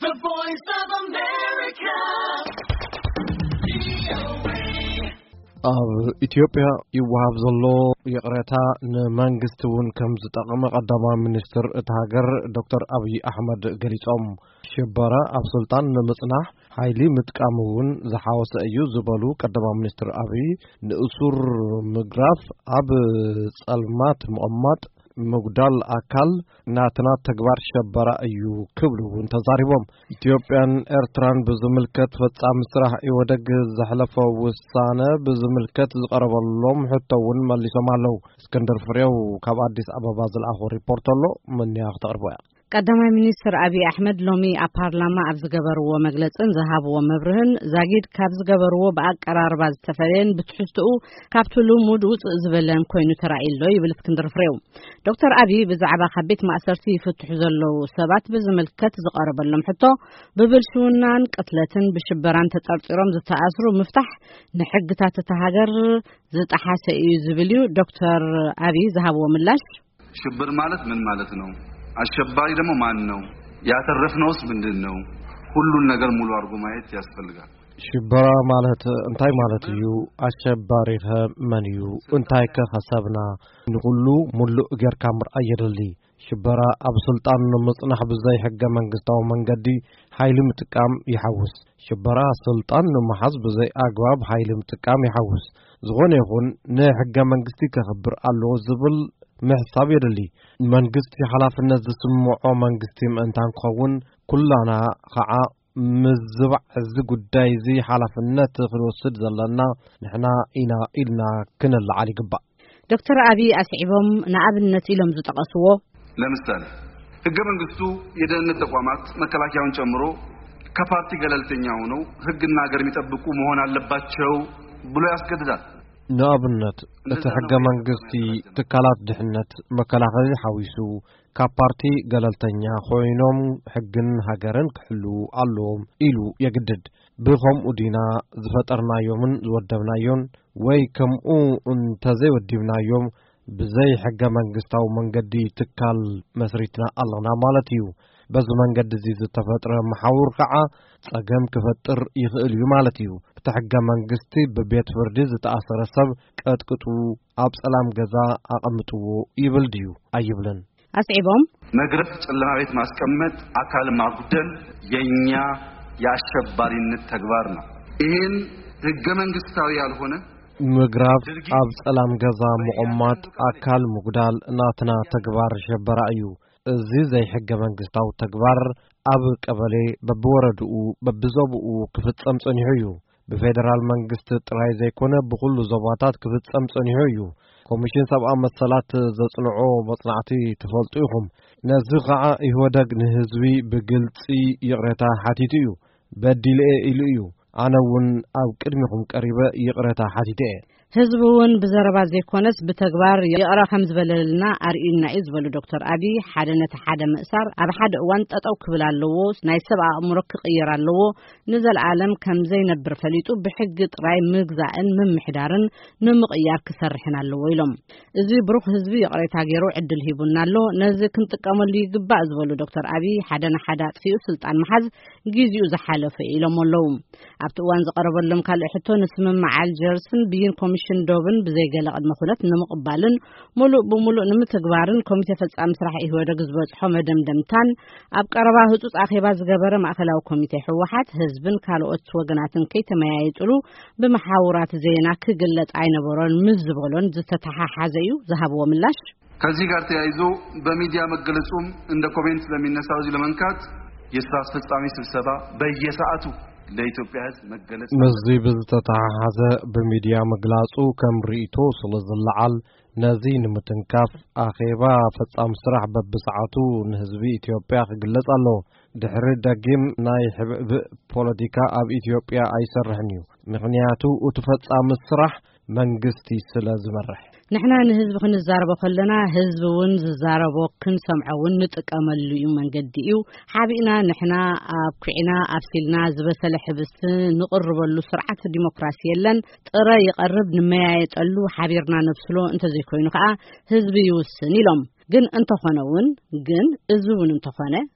The Voice of America. ኢትዮጵያ ይዋሃብ ዘሎ የቅሬታ ንመንግስቱን ከም ዝጠቅም ቀዳማይ ሚኒስትር እቲ ሃገር ዶክተር አብይ አሕመድ ገሊጾም ሽበራ ኣብ ስልጣን ንምጽናሕ ኃይሊ ምጥቃሙን ዝሓወሰ እዩ ዝበሉ ቀዳማይ ሚኒስትር አብይ ንእሱር ምግራፍ ኣብ ጸልማት መቀማጥ مقدال أكل ناتنا تكبر شبرا أيو كبلون تزاربهم إثيوبيان إرتران بزملكت فتام سرح يودق زحلفة وسانة بزملكت زقرب اللهم حتى ون مالي سمالو اسكندر فريو كاب أديس أباباز الأخو ريبورتالو من ياختار بويا قدما ሚኒስትር አብይ አሕመድ ሎሚ ኣብ ፓርላማ ኣብ ዝገበርዎ መግለጽን ዝሃብዎ መብርህን ዛጊድ ካብ ዝገበርዎ በአቀራርባ ዝተፈለየን ብትሕዝትኡ ካብቲ ልሙድ ውፅእ ዝበለን ኮይኑ ተራእይሎ ይብል እስክንድር ፍሬው ዶክተር አብይ ብዛዕባ ከቤት ማእሰርቲ ይፍትሑ ዘለው ሰባት ብዝምልከት ዝቀርበሎም ሕቶ ብብልሽውናን ቅትለትን ብሽበራን ተጠርጢሮም ዝተኣስሩ ምፍታሕ ንሕግታት ተሃገር ዝጣሓሰ እዩ ዝብል ዶክተር አብይ ዝሃብዎ ምላሽ ሽብር ማለት ምን ማለት ነው አሸባሪ ደግሞ ማን ነው ያተረፍነውስ ምንድነው ሁሉን ነገር ሙሉ አርጎ ማየት ያስፈልጋል ሽበራ ማለት እንታይ ማለት እዩ አሸባሪ ከመንዩ እንታይ ከሐሰብና ንሁሉ ሙሉ እገርካ ምርአይ የደሊ ሽበራ ኣብ ስልጣን ንምጽናሕ ብዘይ ሕገ መንግስታዊ መንገዲ ኃይሊ ምጥቃም ይሐውስ ሽበራ ስልጣን ንምሓዝ ብዘይ አግባብ ኃይሊ ምጥቃም ይሐውስ ዝኾነ ይኹን ንሕገ መንግስቲ ከኽብር ኣለዎ ዝብል محساب يدلي منجستي حلافنا زسمعو منجستي مانتان كون كلنا خعا مزبع زقداي زي حلافنا تخلوصد زلنا نحنا إلنا كنا اللي قبا دكتور أبي أسعبهم نعبنت إلهم زتقصوه لمثال ህገ መንግስቱ የደህንነት ተቋማት መከላከያውን ጨምሮ ከፓርቲ ገለልተኛ ሆነው ህግና ሀገር የሚጠብቁ መሆን አለባቸው ብሎ ያስገድዳል نابنت لتحقق منقصتي تكالات دحنت مكالاخذ حويسو كابارتي قلالتنيا خوينوم حقن هاقرن كحلو علوم إلو يقدد بخم ودينا زفترنا يومن زودبنا يون ويكم انتزي ودبنا يوم بزي حقق منقصتاو منقدي تكال مسريتنا اللهنا مالتيو بز منقد زيز التفتر محاور قعا تقام كفتر يخيل يمالتيو تحقق منقستي ببيت فردز تأثر السب كتكتو أبس ألام قزا أقمتو يبلديو أيبلن أسعبهم نقرف تسلم عيت ما اسكمت أكال معقودن ينيا ياشبارين التقبارنا إهن حقق منقستاوي الهنا مقراف أبس ألام قزا مؤمات أكال مقدال ناتنا تقبار شبرائيو زي حق منقستاو تقبار أب قبلي ببوردو ببزوبو كفت صنيحيو بفيدرال منقست تراي زي كونه بكل زباطات كفت صنيحيو كوميشن سبعة مسالات زصنعو مصنعتي تفلطيهم نزقع يهودق نهزوي بقلصي يقرتا حاتيتيو بديل إليو أنا ون أو كرمكم قريبة يقرتا حاتيتي ህዝቡን بزربا ዘይኮነስ بتغبار يقرا خمس بللنا ارئينا ይዝበሉ ዶክተር አብይ ሓደነት ሓደ ምእሳር ኣብ ሓደ እዋን ጠጠው ክብል ኣለዎ ናይ ሰብኣ እምሮ ክቅየር ኣለዎ ንዘልዓለም ከም ዘይነብር ፈሊጡ ብሕግ ጥራይ ምግዛእን ምምሕዳርን ንምቅያር ክሰርሕን ኣለዎ ኢሎም እዚ ብሩኽ ህዝቢ የቅሬታ ገይሩ ዕድል ሂቡና ኣሎ ነዚ ክንጥቀመሉ ይግባእ ዝበሉ ዶክተር አብይ ሓደና ሓደ አጥፊኡ ስልጣን መሓዝ ግዚኡ ዝሓለፈ ኢሎም ኣለዉ ኣብቲ እዋን ዝቀረበሎም ካልእ ሕቶ ንስምምዕ አልጀርስን ቢን ኮሚሽን ዶብን بزي قال قد مخولت نمقبالن ملو نمتقبارن كوميتي فصام سراح يهودق زبصحو مدمدمتان اب قربا هطوص اخيبا زغبره ماخلاو كوميتي حوحات حزبن كالوت وغناتن كيتمايطلو بمحاورات زينا كغلط አይነበረን ምዝብሎን ዝተተሓሓዘዩ ዝሃብዎ ምላሽ ከዚህ ጋር ተያይዞ በሚዲያ መገለጹም እንደ ኮሜንት ለሚነሳው እዚ ለመንካት የስራ አስፈጻሚ ስብሰባ በየሰዓቱ ለኢትዮጵያ ህዝብ መገለጽ ነዚ ብዝተተሓሓዘ በሚዲያ መግላጹ ከም ሪኢቶ ስለዝለዓል ነዚ ንምትንካፍ አኼባ ፈጻም ስራሕ በብሰዓቱ ንህዝቢ ኢትዮጵያ ክግለጽ ኣሎ ድሕሪ ዳግም ናይ ሕብብ ፖለቲካ ኣብ ኢትዮጵያ ኣይሰርሕን እዩ ምክንያቱ እትፈጻም ስራሕ መንግስቲ ስለዝመርሕ نحنا نهزب خنزاربو كلنا هزبون زاربو كنسمعون نጥቀመሉ መንገዲኡ ሓቢና نحنا ኣብኩዕና ኣብሲልና ዝበሰለ ሕብስ ንقرበሉ ስርዓት ዲሞክራሲ የለን ጥረ ይቀርብ ንመያየጠሉ ሓቢርና ነብስሎ እንተዘይ ኮይኑ ከዓ ህዝቢ ይውስን ኢሎም ግን እንተኾነውን ግን እዙውን እንተኾነ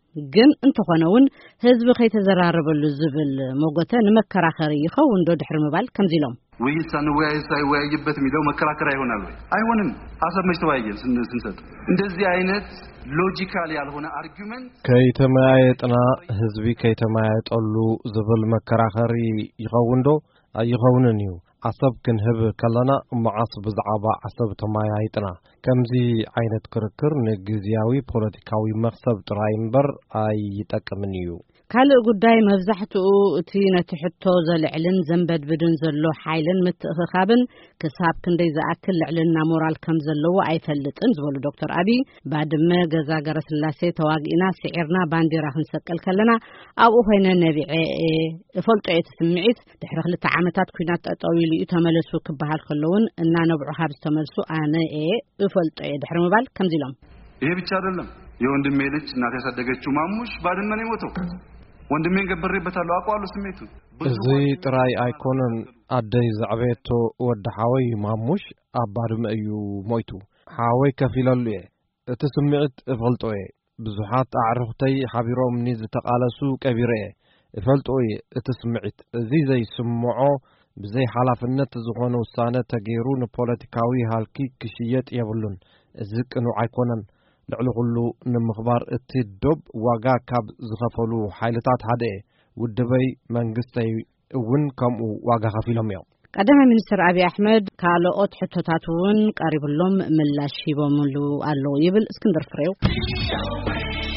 ግን እንተኾነውን ህዝቢ ከይተዘራረበሉ ዝብል ሞጎተ ንመከራኸሪ ይኸውን ዶ ድሕሪ ምባል ከምዚ ኢሎም ወይሳን ወያይበት የሚለው መከራከሪያ ይሆናል ወይ አይሆንም አሰብ መች ተወያየን ስንሰጥ እንደዚህ አይነት ሎጂካል ያልሆነ አርጊውመንት ከይተማያየጥና ህዝቢ ከይተማያየጠሉ ዝብል መከራኸሪ ይኸውን ዶ አይኸውንን እዩ አሰብ ክንህብ ከለና መዓስ ብዛዕባ አሰብ ተማያይጥና ከምዚ አይነት ክርክር ንግዚያዊ ፖለቲካዊ መክሰብ ጥራይ እምበር አይጠቅምን እዩ ካልእ ጉዳይ መብዛሕትኡ እቲ ነቲ ሕቶ ዘልዕልን ዘንበድብድን ዘሎ ሓይልን ምትእኽኻብን ክሳብ ክንደይ ዝኣክል ልዕልና ሞራል ከም ዘለዎ ኣይፈልጥን ዝበሉ ዶክተር አብይ ባድመ ገዛ ገረስላሴ ተዋጊእና ስዒርና ባንዲራ ክንሰቀል ከለና ኣብኡ ኮይነ ነቢዐ እፈልጦ የተስምዒት ድሕሪ 2 ዓመታት ኩናት ጠጠው ኢሉ ተመለሱ ክበሃል ከለውን እና ነብዑ ካብ ዝተመልሱ ኣነ እፈልጦ ድሕሪ ምባል ከምዚ ኢሎም ይሄ ብቻ አይደለም የወንድሜ ልጅ እናት ያሳደገችው ማሙሽ ባድመ ነው የሞተው ወንድሜን ገበሬበታለሁ አቋሉ ስሜቱ እዚ ጥራይ አይኮነን አደይ ዘዕቤቶ ወደ ሓወይ ማሙሽ አባድመ እዩ ሞይቱ ሓወይ ከፊለሉ እቲ ስምዒት እፈልጦ ብዙሓት አዕርኽተይ ሓቢሮም ንዝተቃለሱ ቀቢረ እፈልጦ እቲ ስምዒት እዚ ዘይስምዖ ብዘይ ሓላፍነት ዝኾነ ውሳነ ተገይሩ ንፖለቲካዊ ሃልኪ ክሽየጥ የብሉን እዚ ቅኑዕ አይኮነን ልዕሊ ኩሉ ንምኽባር እቲ ዶብ ዋጋ ካብ ዝኸፈሉ ሓይልታት ሓደ ውድበይ መንግስተይ እውን ከምኡ ዋጋ ከፊሎም እዮም ቀዳማይ ሚኒስትር አብይ አሕመድ ካልኦት ሕቶታቱን ቀሪብሎም ምላሽ ሂቦምሉ ኣለው ይብል እስክንድር ፍሬው